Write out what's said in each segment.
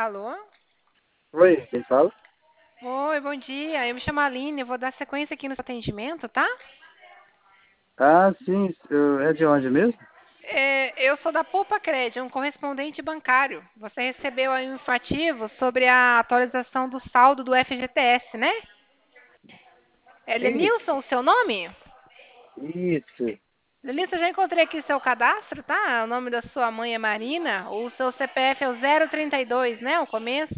Alô? Oi, quem fala? Oi, bom dia. Eu me chamo Aline, eu vou dar sequência aqui no seu atendimento, tá? Ah, sim, é de onde mesmo? Eu sou da Poupa Cred, um correspondente bancário. Você recebeu aí um informativo sobre a atualização do saldo do FGTS, né? É Lenilson, o Isso, seu nome? isso, Lenilson, eu já encontrei aqui seu cadastro, tá? O nome da sua mãe é Marina, o seu CPF é o 032, né? O começo.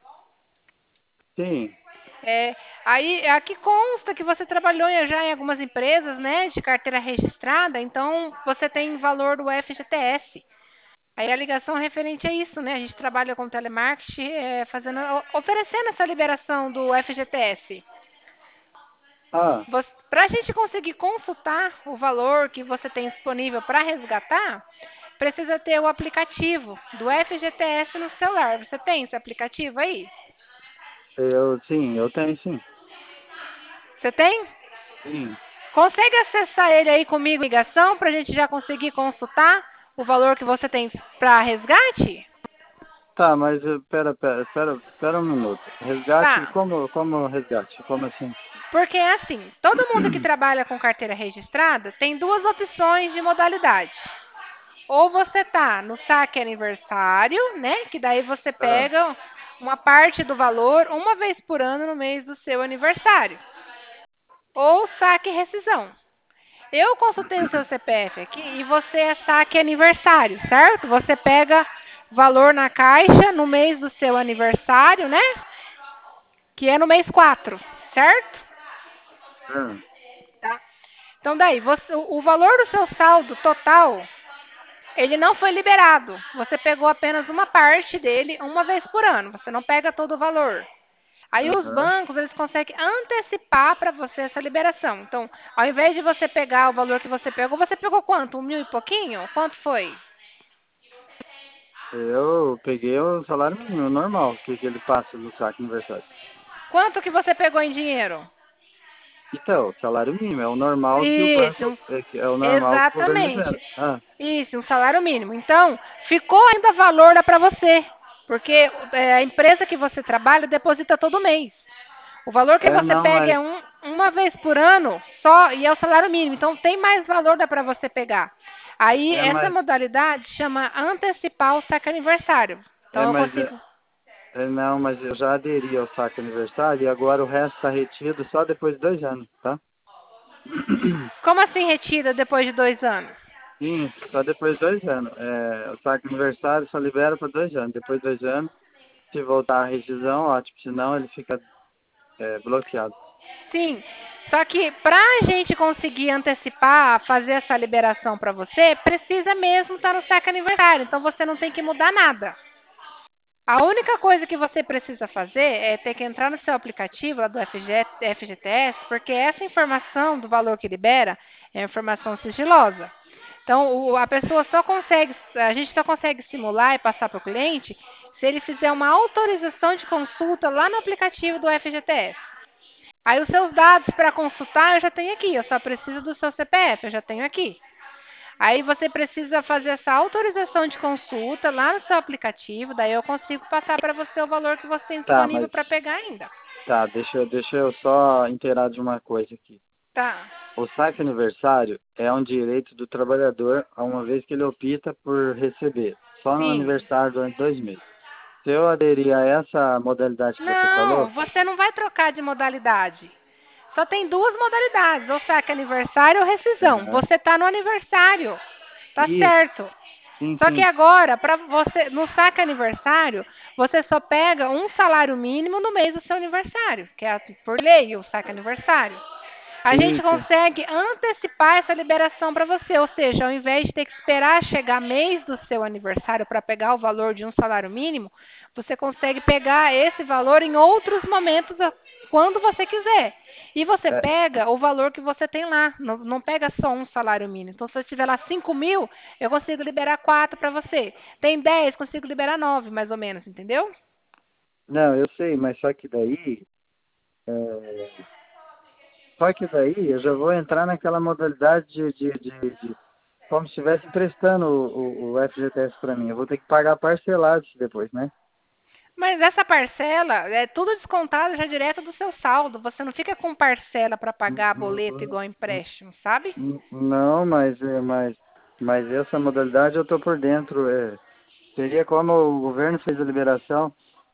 sim. É, aí aqui consta que você trabalhou já em algumas empresas, né, de carteira registrada, então você tem valor do FGTS. Aí a ligação é referente a isso, né? A gente trabalha com telemarketing, oferecendo essa liberação do FGTS. Ah, Para a gente conseguir consultar o valor que você tem disponível para resgatar, precisa ter o aplicativo do FGTS no celular. Você tem esse aplicativo aí? eu tenho sim, Você tem? sim. Consegue acessar ele aí comigo, em ligação, para a gente já conseguir consultar o valor que você tem para resgate? Tá, mas pera um minuto. Resgate, Tá. como resgate? Como assim? Porque é assim, todo mundo que trabalha com carteira registrada tem duas opções de modalidade. Ou você tá no saque aniversário, né? Que daí você Ah, pega uma parte do valor uma vez por ano no mês do seu aniversário. Ou saque rescisão. Eu consultei o seu CPF aqui e você é saque aniversário, certo? Você pega valor na caixa no mês do seu aniversário, né? Que é no mês 4, certo? ah, Tá. Então daí, o valor do seu saldo total, ele não foi liberado. Você pegou apenas uma parte dele uma vez por ano. Você não pega todo o valor. Aí os aham. bancos, eles conseguem antecipar para você essa liberação. Então, ao invés de você pegar o valor que você pegou quanto? 1.000 e pouquinho? Quanto foi? Eu peguei o salário mínimo, normal, que ele passa do saque aniversário. Quanto que você pegou em dinheiro? Então, salário mínimo, é o normal que o Isso, banco, é o normal que o governo exatamente. libera. Ah, Isso, um salário mínimo. Então, ficou ainda valor para você, porque a empresa que você trabalha deposita todo mês. O valor que você não, pega mas, é uma vez por ano só e é o salário mínimo. Então, tem mais valor dá para você pegar. Aí, é, essa mas, modalidade chama antecipar o saque aniversário. é, Então, eu mas, consigo. não, mas eu já aderi ao saque aniversário e agora o resto está retido só depois de 2 anos, tá? Como assim retira depois de 2 anos? Sim, só depois de 2 anos. É, o saque aniversário só libera para 2 anos. Depois de 2 anos, se voltar a rescisão, ótimo. Senão ele fica bloqueado. Sim, só que para a gente conseguir antecipar, fazer essa liberação para você, precisa mesmo estar no saque aniversário. Então você não tem que mudar nada. A única coisa que você precisa fazer é ter que entrar no seu aplicativo lá do FGTS, porque essa informação do valor que libera é informação sigilosa. Então, a pessoa só consegue, a gente só consegue simular e passar para o cliente se ele fizer uma autorização de consulta lá no aplicativo do FGTS. Aí os seus dados para consultar eu já tenho aqui, eu só preciso do seu CPF, eu já tenho aqui. Aí você precisa fazer essa autorização de consulta lá no seu aplicativo, daí eu consigo passar para você o valor que você tem Tá, disponível mas para pegar ainda. tá, deixa eu só inteirar de uma coisa aqui. Tá. O saque aniversário é um direito do trabalhador, uma vez que ele opta por receber, só no Sim. aniversário durante 2 meses. Se eu aderir a essa modalidade que você Não, falou, você não vai trocar de modalidade. Só tem duas modalidades, ou saque aniversário ou rescisão. aham, Você está no aniversário. Tá isso, certo. sim, Só que sim, agora, para você, no saque aniversário, você só pega um salário mínimo no mês do seu aniversário, que é por lei o saque aniversário. A gente isso. consegue antecipar essa liberação para você, ou seja, ao invés de ter que esperar chegar mês do seu aniversário para pegar o valor de um salário mínimo, você consegue pegar esse valor em outros momentos, quando você quiser. E você É, pega o valor que você tem lá, não pega só um salário mínimo. Então, se você tiver lá 5.000, eu consigo liberar 4 para você. Tem 10, consigo liberar 9, mais ou menos, entendeu? não, eu sei, mas é, só que daí eu já vou entrar naquela modalidade de como se estivesse emprestando o FGTS para mim. Eu vou ter que pagar parcelado isso depois, né? Mas essa parcela é tudo descontado já direto do seu saldo. Você não fica com parcela para pagar boleto igual empréstimo, sabe? Não, mas essa modalidade eu estou por dentro. Seria como o governo fez a liberação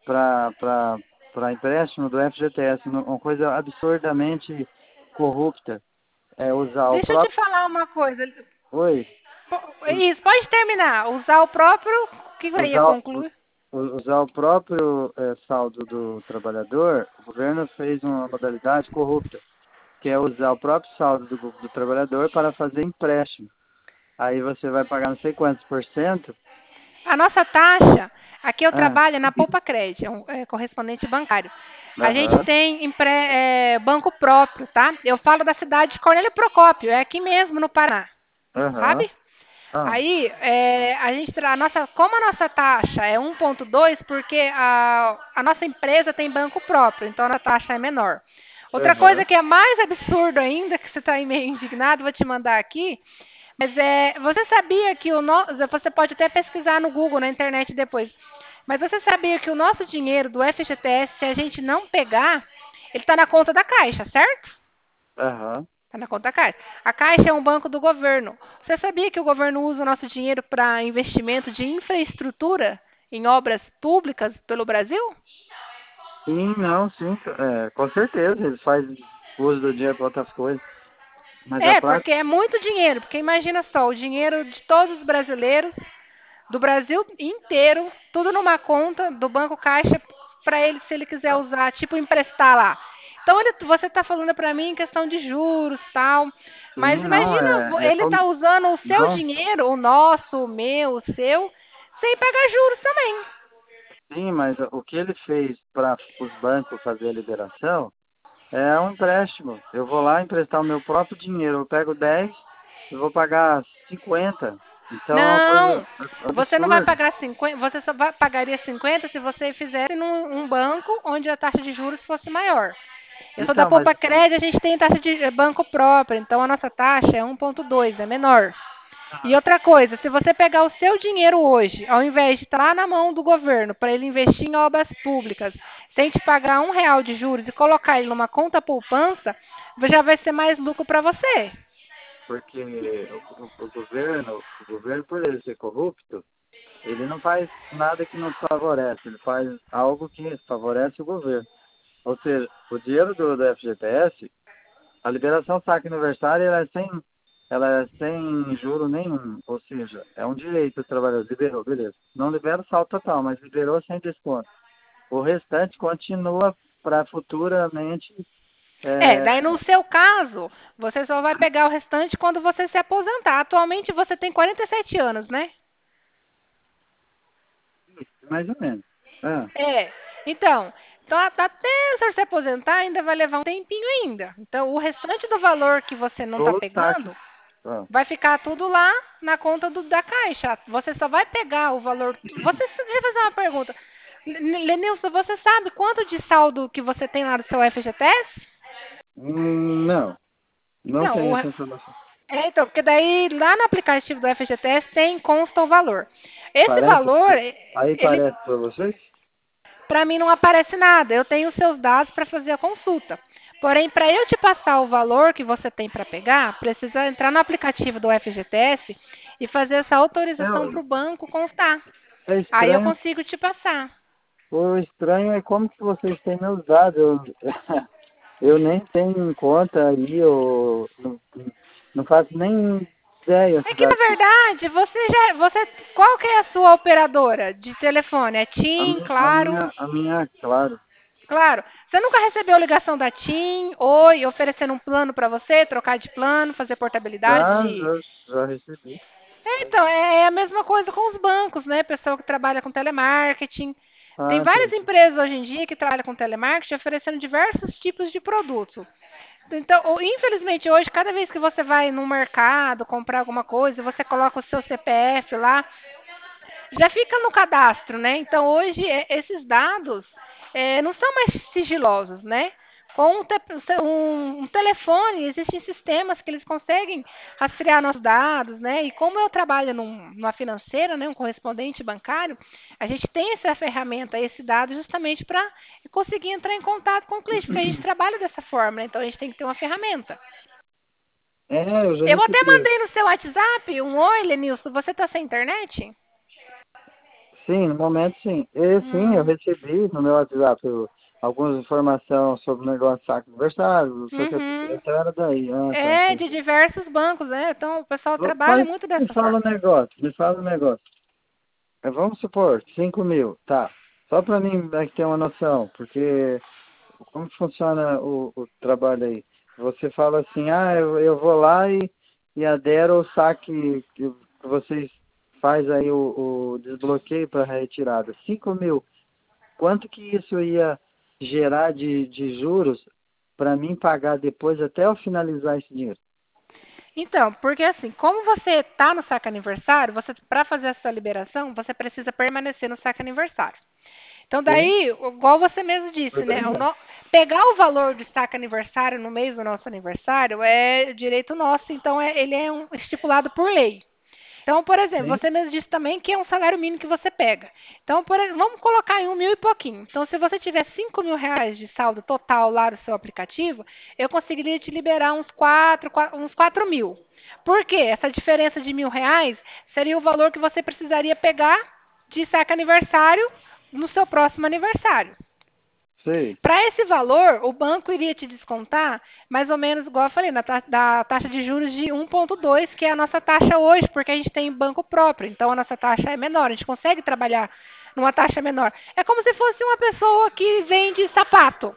para empréstimo do FGTS, uma coisa absurdamente corrupta. É usar o Deixa eu te próprio. falar uma coisa. Oi, Isso, pode terminar. Usar o próprio. O que eu ia usar, concluir? usar o próprio saldo do trabalhador, o governo fez uma modalidade corrupta, que é usar o próprio saldo do trabalhador para fazer empréstimo. Aí você vai pagar não sei quantos por cento. A nossa taxa, aqui eu Ah, trabalho na Poupa Crédito, é correspondente bancário. A gente aham, tem banco próprio, tá? Eu falo da cidade de Cornélio Procópio, é aqui mesmo no Paraná, aham. sabe? Ah, Aí, como a nossa taxa é 1,2, porque a nossa empresa tem banco próprio, então a taxa é menor. Outra coisa aham. que é mais absurdo ainda, que você está meio indignado, vou te mandar aqui, mas você sabia que você pode até pesquisar no Google, na internet depois, mas você sabia que o nosso dinheiro do FGTS, se a gente não pegar, ele está na conta da Caixa, certo? Aham. Está na conta da Caixa. A Caixa é um banco do governo. Você sabia que o governo usa o nosso dinheiro para investimento de infraestrutura em obras públicas pelo Brasil? Sim, não, sim. Com certeza, eles fazem uso do dinheiro para outras coisas. Mas a É, prática. porque é muito dinheiro. Porque imagina só, o dinheiro de todos os brasileiros, do Brasil inteiro, tudo numa conta do Banco Caixa para ele, se ele quiser usar, tipo emprestar lá. Então você está falando para mim em questão de juros tal, mas Sim, não, imagina, é ele como. está usando o seu Não, dinheiro, o nosso, o meu, o seu, sem pagar juros também. sim, mas o que ele fez para os bancos fazer a liberação é um empréstimo. Eu vou lá emprestar o meu próprio dinheiro. Eu pego 10, eu vou pagar 50. Então é uma coisa Não, você não vai absurda. pagar 50, você só pagaria 50 se você fizesse num um banco onde a taxa de juros fosse maior. Eu sou da Então, mas. Poupa Crédito, a gente tem taxa de banco próprio, então a nossa taxa é 1,2, é menor. E outra coisa, se você pegar o seu dinheiro hoje, ao invés de estar lá na mão do governo para ele investir em obras públicas, sem te pagar R$ 1 de juros e colocar ele numa conta poupança, já vai ser mais lucro para você. Porque o governo, por ele ser corrupto, ele não faz nada que nos favorece, ele faz algo que favorece o governo. Ou seja, o dinheiro do FGTS, a liberação saque aniversário, ela é sem juro nenhum. Ou seja, é um direito do trabalhador. Liberou, beleza. Não libera o saldo total, mas liberou sem desconto. O restante continua para futuramente. Daí no seu caso, você só vai pegar o restante quando você se aposentar. Atualmente você tem 47 anos, né? Mais ou menos. Ah, É. Então, até o senhor se aposentar ainda vai levar um tempinho ainda. Então, o restante do valor que você não está ou saque. pegando Ah, vai ficar tudo lá na conta da Caixa. Você só vai pegar o valor. Deixa eu fazer uma pergunta. Lenilson, você sabe quanto de saldo que você tem lá no seu FGTS? não, não Então, tenho essa informação. então, porque daí lá no aplicativo do FGTS tem consta o valor. Esse Parece? valor, Aí ele parece para vocês? para mim não aparece nada. Eu tenho os seus dados para fazer a consulta. Porém, para eu te passar o valor que você tem para pegar, precisa entrar no aplicativo do FGTS e fazer essa autorização para É, o banco constar. é Aí eu estranho. consigo te passar. O estranho é como que vocês têm meus dados. Eu nem tenho em conta aí, eu não faço nem ideia É se que dá. na verdade, qual que é a sua operadora de telefone? É A TIM, minha, a Claro? minha, a minha, claro. Claro. Você nunca recebeu ligação da TIM, Oi, oferecendo um plano para você, trocar de plano, fazer portabilidade Já, de. já, já recebi. Então, é a mesma coisa com os bancos, né? Pessoa que trabalha com telemarketing. Tem Ah, várias sim. empresas hoje em dia que trabalham com telemarketing oferecendo diversos tipos de produtos. Então, infelizmente, hoje, cada vez que você vai no mercado comprar alguma coisa, você coloca o seu CPF lá, já fica no cadastro, né? Então, hoje, esses dados não são mais sigilosos, né? Com um telefone, existem sistemas que eles conseguem rastrear nossos dados, né? E como eu trabalho numa financeira, né, um correspondente bancário, a gente tem essa ferramenta, esse dado, justamente para conseguir entrar em contato com o cliente, porque a gente trabalha dessa forma, né? Então a gente tem que ter uma ferramenta. Eu já Eu até recebi. mandei no seu WhatsApp um oi, Lenilson, você está sem internet? Sim, no momento sim. E sim, eu Hum. recebi no meu WhatsApp algumas informações sobre o negócio de saque aniversário, só que Uhum. essa era daí. Ah, tá, É, de entendi. diversos bancos, né? Então o pessoal trabalha Mas muito me dessa fala forma. um negócio, me fala um negócio. Vamos supor, 5.000, tá. Só para mim ter uma noção, porque como que funciona o trabalho aí? Você fala assim, eu vou lá e adero o saque que vocês faz aí o desbloqueio para retirada. 5.000, quanto que isso ia gerar de juros para mim pagar depois até eu finalizar esse dinheiro? Então, porque assim, como você está no saque aniversário, você para fazer essa liberação, você precisa permanecer no saque aniversário. Então, Sim? daí, igual você mesmo disse, né? Obrigado. Pegar o valor do saque aniversário no mês do nosso aniversário é direito nosso, então ele é estipulado por lei. Então, por exemplo, Sim? você mesmo disse também que é um salário mínimo que você pega. Então, vamos colocar em 1.000 e pouquinho. Então, se você tiver 5.000 reais de saldo total lá no seu aplicativo, eu conseguiria te liberar uns 4.000. Por quê? Essa diferença de 1.000 reais seria o valor que você precisaria pegar de saque aniversário no seu próximo aniversário. Sei. Para esse valor, o banco iria te descontar mais ou menos, igual eu falei, da taxa de juros de 1,2, que é a nossa taxa hoje, porque a gente tem banco próprio. Então, a nossa taxa é menor. A gente consegue trabalhar numa taxa menor. É como se fosse uma pessoa que vende sapato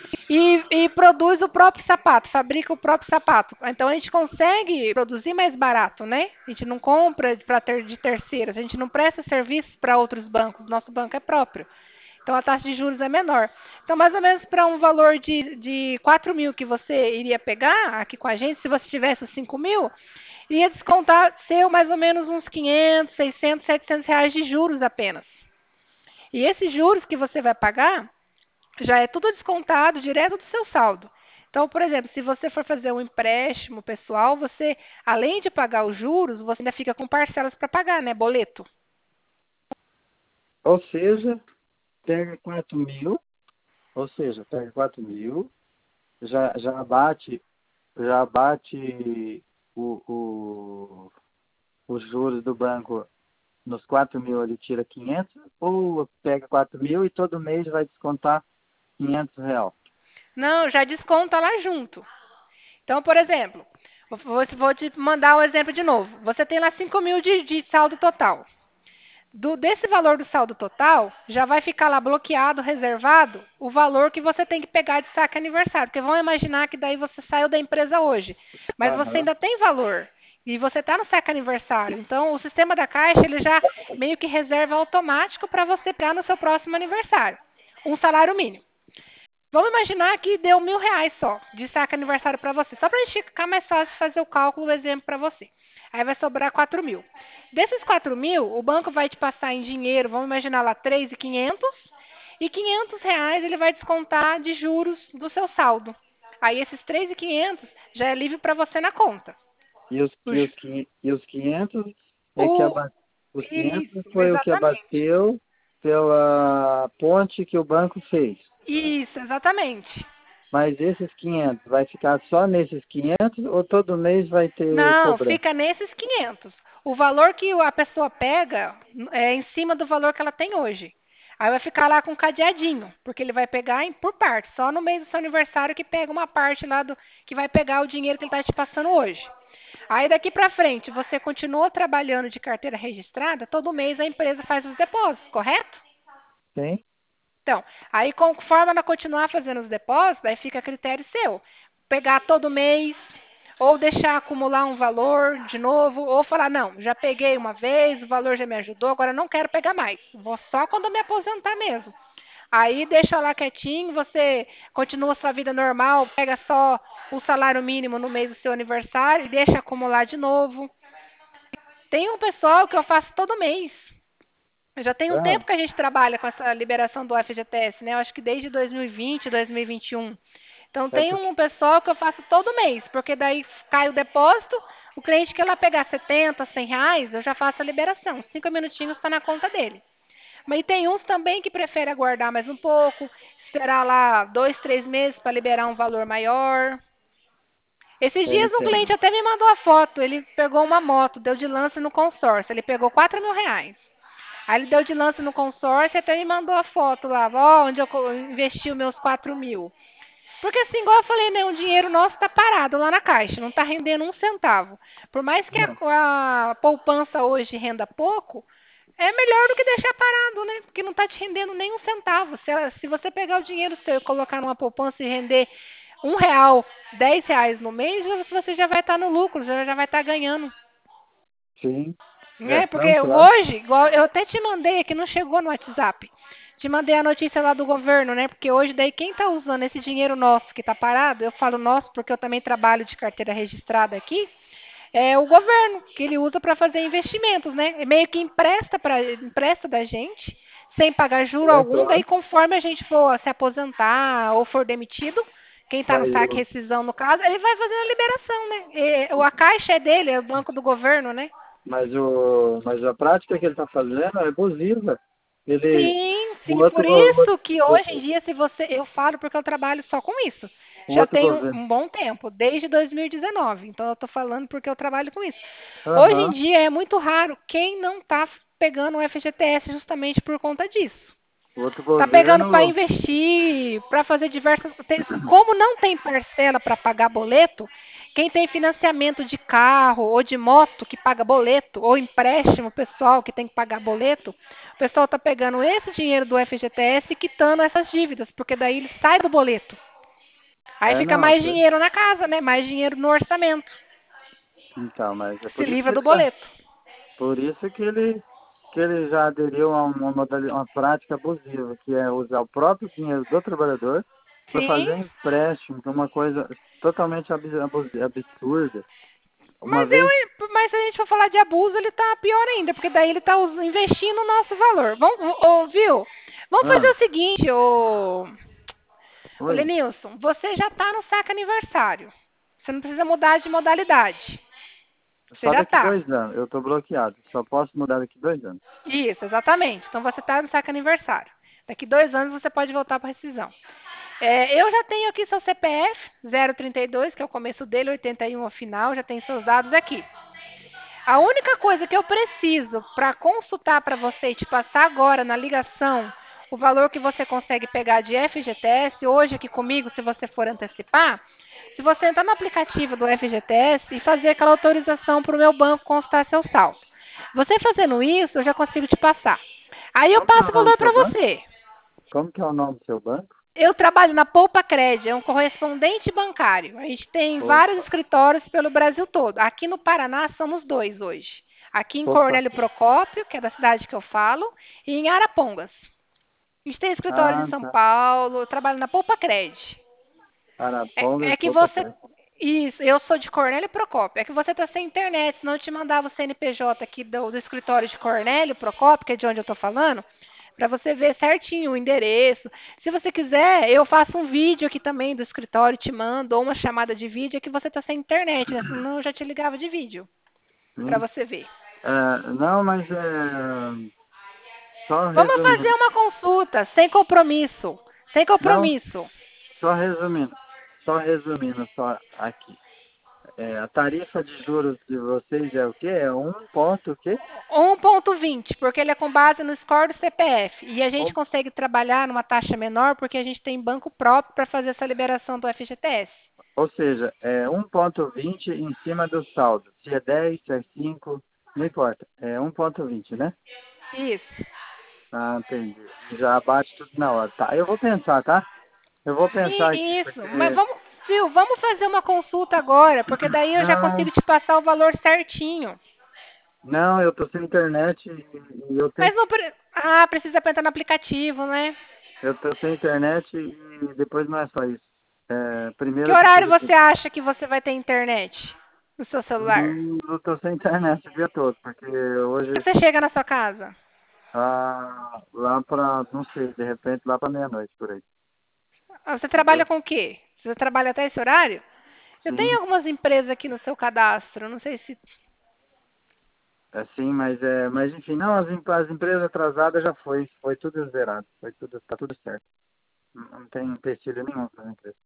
e produz o próprio sapato, fabrica o próprio sapato. Então, a gente consegue produzir mais barato, né? A gente não compra de terceiros, a gente não presta serviço para outros bancos. Nosso banco é próprio. Então a taxa de juros é menor. Então, mais ou menos para um valor de 4.000 que você iria pegar aqui com a gente, se você tivesse os 5.000, iria descontar seu mais ou menos uns 500, 600, 700 reais de juros apenas. E esses juros que você vai pagar já é tudo descontado direto do seu saldo. Então, por exemplo, se você for fazer um empréstimo pessoal, você, além de pagar os juros, você ainda fica com parcelas para pagar, né? Boleto. Ou seja, pega 4.000, pega 4.000, já bate o, o, os juros do banco nos 4.000, ele tira 500, ou pega 4.000 e todo mês vai descontar 500 real. Não, já desconta lá junto. Então, por exemplo, vou te mandar o exemplo de novo. Você tem lá 5.000 de saldo total. Desse valor do saldo total, já vai ficar lá bloqueado, reservado, o valor que você tem que pegar de saque aniversário. Porque vamos imaginar que daí você saiu da empresa hoje, mas você Aham. ainda tem valor. E você está no saque aniversário. Então, o sistema da Caixa, ele já meio que reserva automático para você pegar no seu próximo aniversário. Um salário mínimo. Vamos imaginar que deu 1.000 reais só de saque aniversário para você. Só para a gente ficar mais fácil de fazer o cálculo, o exemplo para você. Aí vai sobrar 4.000. Desses 4.000, o banco vai te passar em dinheiro, vamos imaginar lá 3.500. E 500 reais ele vai descontar de juros do seu saldo. Aí esses 3.500 já é livre para você na conta. E os, O, e ju- os, quin- e os 500 é que o, os 500 isso, foi o que exatamente. abateu pela ponte que o banco fez. Isso, exatamente. Mas esses 500 vai ficar só nesses 500 ou todo mês vai ter Não, cobrança? fica nesses 500. O valor que a pessoa pega é em cima do valor que ela tem hoje. Aí vai ficar lá com um cadeadinho, porque ele vai pegar por parte. Só no mês do seu aniversário que pega uma parte lá que vai pegar o dinheiro que ele está te passando hoje. Aí daqui para frente, você continua trabalhando de carteira registrada, todo mês a empresa faz os depósitos, correto? Sim? Então, aí conforme ela continuar fazendo os depósitos, aí fica a critério seu. Pegar todo mês, ou deixar acumular um valor de novo, ou falar, não, já peguei uma vez, o valor já me ajudou, agora não quero pegar mais. Vou só quando eu me aposentar mesmo. Aí deixa lá quietinho, você continua sua vida normal, pega só o salário mínimo no mês do seu aniversário e deixa acumular de novo. Tem um pessoal que eu faço todo mês. Já tem um Ah, tempo que a gente trabalha com essa liberação do FGTS, né? Eu acho que desde 2020, 2021. Então É tem porque, um pessoal que eu faço todo mês, porque daí cai o depósito, o cliente quer lá pegar 70, 100 reais, eu já faço a liberação. 5 minutinhos está na conta dele. Mas tem uns também que preferem aguardar mais um pouco, esperar lá 2, 3 meses para liberar um valor maior. Esses eu dias um entendo. cliente até me mandou a foto, ele pegou uma moto, deu de lance no consórcio, ele pegou 4.000 reais. Aí ele deu de lance no consórcio e até me mandou a foto lá, ó, onde eu investi os meus 4.000. Porque assim, igual eu falei, né, o dinheiro nosso está parado lá na caixa, não está rendendo um centavo. Por mais que Não, a poupança hoje renda pouco, é melhor do que deixar parado, né? Porque não está te rendendo nem um centavo. Se você pegar o dinheiro seu e colocar numa poupança e render R$ 1, R$ 10 no mês, você já vai estar no lucro, já vai estar ganhando. sim. É, Né? Porque não, claro. hoje, igual eu até te mandei aqui, não chegou no WhatsApp. Te mandei a notícia lá do governo, né? Porque hoje daí quem está usando esse dinheiro nosso que está parado, eu falo nosso porque eu também trabalho de carteira registrada aqui, é o governo, que ele usa para fazer investimentos, né? É meio que empresta da gente, sem pagar juro É, algum, claro. daí conforme a gente for se aposentar ou for demitido, quem está no Mas, saque o, rescisão no caso, ele vai fazendo a liberação, né? A caixa é dele, é o banco do governo, né? mas a prática que ele está fazendo é abusiva. Ele, Sim, o sim, outro, por isso que o, hoje em dia, se você, eu falo porque eu trabalho só com isso. o Já outro tem governo. um bom tempo, desde 2019. Então eu estou falando porque eu trabalho com isso. Hoje em Aham. dia é muito raro quem não está pegando o FGTS justamente por conta disso. O outro Está pegando para governo. investir, para fazer diversas. Como não tem parcela para pagar boleto, quem tem financiamento de carro ou de moto que paga boleto, ou empréstimo pessoal que tem que pagar boleto, o pessoal está pegando esse dinheiro do FGTS e quitando essas dívidas, porque daí ele sai do boleto. Aí É, fica não. mais dinheiro na casa, né? Mais dinheiro no orçamento. Então, mas é Se por isso que livra do ele já. boleto. Por isso que ele já aderiu a uma prática abusiva, que é usar o próprio dinheiro do trabalhador para Sim, fazer um empréstimo, que é uma coisa totalmente absurda. Uma vez, Mas se a gente for falar de abuso, ele tá pior ainda, porque daí ele tá investindo o nosso valor. Viu? Vamos fazer ah, o seguinte, ô oi, Lenilson, você já tá no saque aniversário. Você não precisa mudar de modalidade. Você só já daqui tá. 2 anos, eu estou bloqueado, só posso mudar daqui 2 anos. Isso, exatamente. Então você tá no saque aniversário. Daqui 2 anos você pode voltar para rescisão. Eu já tenho aqui seu CPF, 032, que é o começo dele, 81 ao final, já tem seus dados aqui. A única coisa que eu preciso para consultar para você e te passar agora na ligação o valor que você consegue pegar de FGTS, hoje aqui comigo, se você for antecipar, se você entrar no aplicativo do FGTS e fazer aquela autorização para o meu banco constar seu saldo. Você fazendo isso, eu já consigo te passar. Aí eu Como que é passo o o nome valor do seu para banco? você. Como que é o nome do seu banco? Eu trabalho na Poupa Cred, é um correspondente bancário. A gente tem vários Opa, escritórios pelo Brasil todo. Aqui no Paraná somos 2 hoje. Aqui em opa, Cornélio Procópio, que é da cidade que eu falo, e em Arapongas. A gente tem escritórios em ah, São tá, Paulo, eu trabalho na Poupa Cred. Arapongas, É que opa, você. Isso, eu sou de Cornélio Procópio. É que você está sem internet, senão eu te mandava o CNPJ aqui do escritório de Cornélio Procópio, que é de onde eu estou falando, para você ver certinho o endereço. Se você quiser, eu faço um vídeo aqui também do escritório, te mando, ou uma chamada de vídeo, é que você está sem internet, né? Senão eu já te ligava de vídeo, para sim. você ver. Não, mas só Vamos fazer resumindo, uma consulta, sem compromisso. Sem não, compromisso. só resumindo, só aqui. A tarifa de juros de vocês é o quê? É um ponto o quê? 1,20, porque ele é com base no score do CPF. E a gente Um- consegue trabalhar numa taxa menor porque a gente tem banco próprio para fazer essa liberação do FGTS. ou seja, é 1,20 em cima do saldo. Se é 10, se é 5, não importa. É 1,20, né? Isso. Ah, entendi. Já bate tudo na hora. Tá, eu vou pensar, tá? Eu vou pensar aqui, Isso. Mas porque... vamos, Sil, vamos fazer uma consulta agora, porque daí eu já Não, consigo te passar o valor certinho. não, eu tô sem internet e eu tenho... Mas não. Precisa entrar no aplicativo, né? Eu tô sem internet e depois não é só isso. Primeiro Que eu horário preciso de... você acha que você vai ter internet no seu celular? Eu tô sem internet o dia todo, porque hoje Você chega na sua casa? lá pra, não sei, de repente lá pra meia-noite por aí. Você trabalha Entendeu? com o quê? Você trabalha até esse horário? Eu Sim, tenho algumas empresas aqui no seu cadastro, não sei se... sim, mas enfim, não, as empresas atrasadas já foi tudo zerado, tá tudo certo. Não tem empecilho nenhum para as empresas.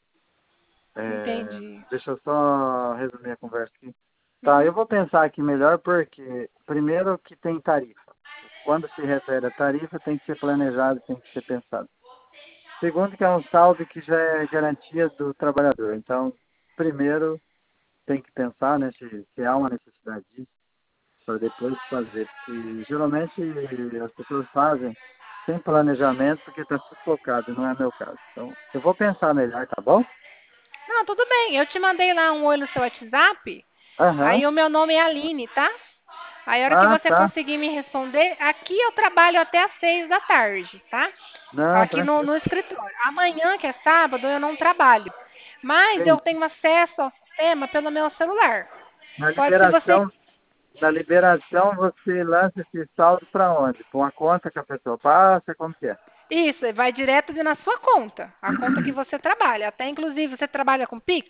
Entendi. Deixa eu só resumir a conversa aqui. Tá, Uhum. eu vou pensar aqui melhor porque, primeiro, que tem tarifa. Quando se refere a tarifa, tem que ser planejado, tem que ser pensado. Segundo, que é um saldo que já é garantia do trabalhador. Então, primeiro, tem que pensar, né, se há uma necessidade disso, para depois fazer. Porque, geralmente, as pessoas fazem sem planejamento porque está sufocado, não é meu caso. Então, eu vou pensar melhor, tá bom? Não, tudo bem. Eu te mandei lá um oi no seu WhatsApp. Aham. Aí o meu nome é Aline, tá? Aí a hora que Ah, você tá. conseguir me responder, aqui eu trabalho até às 6 da tarde, tá? Não, Aqui tranquilo. no escritório. Amanhã, que é sábado, eu não trabalho. Mas eu Sim. tenho acesso ao sistema pelo meu celular. Na Pode, se você... liberação, na liberação você lança esse saldo para onde? Para uma conta que a pessoa passa, como que é? Isso, vai direto na sua conta. A conta que você trabalha. Até, inclusive, você trabalha com Pix?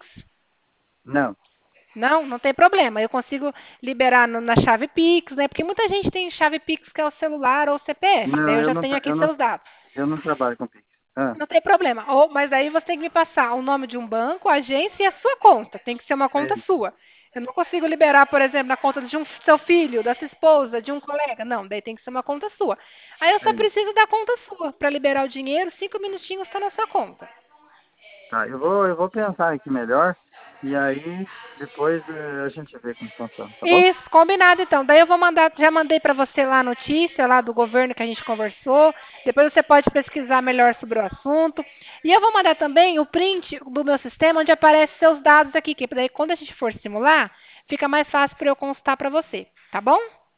Não. Não, não tem problema. Eu consigo liberar na chave Pix, né? Porque muita gente tem chave Pix que é o celular ou o CPF. Daí Não, eu já tenho aqui seus dados. eu não trabalho com Pix. Ah, Não tem problema. Mas aí você tem que me passar o nome de um banco, a agência e a sua conta. Tem que ser uma conta sei, sua. Eu não consigo liberar, por exemplo, na conta de um seu filho, da sua esposa, de um colega. Não, daí tem que ser uma conta sua. Aí eu só sei. preciso da conta sua para liberar o dinheiro. 5 minutinhos está na sua conta. Tá, eu vou pensar aqui melhor e aí depois a gente vê como funciona, tá bom? Isso, combinado então. Daí eu vou mandar, já mandei para você lá a notícia lá do governo que a gente conversou. Depois você pode pesquisar melhor sobre o assunto. E eu vou mandar também o print do meu sistema onde aparecem seus dados aqui, que daí quando a gente for simular, fica mais fácil para eu constar para você, tá bom?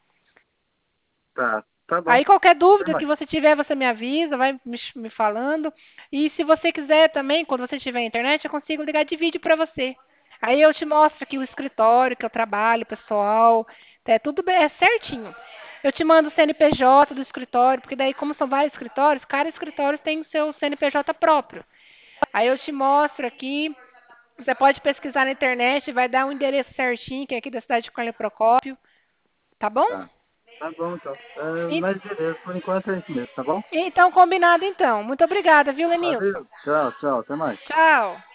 Tá bom. Aí qualquer Até dúvida que mais. você tiver, você me avisa, vai me falando. E se você quiser também, quando você tiver internet, eu consigo ligar de vídeo para você. Aí eu te mostro aqui o escritório que eu trabalho, pessoal, é tudo bem, é certinho. Eu te mando o CNPJ do escritório, porque daí como são vários escritórios, cada escritório tem o seu CNPJ próprio. Aí eu te mostro aqui, você pode pesquisar na internet, vai dar um endereço certinho, que é aqui da cidade de Carlos Procópio, tá bom? Tá. Tá bom, então. E- Mas beleza, por enquanto é isso mesmo, tá bom? Então, combinado então. Muito obrigada, viu, Lenilson? Valeu. Tchau, tchau. Até mais. Tchau.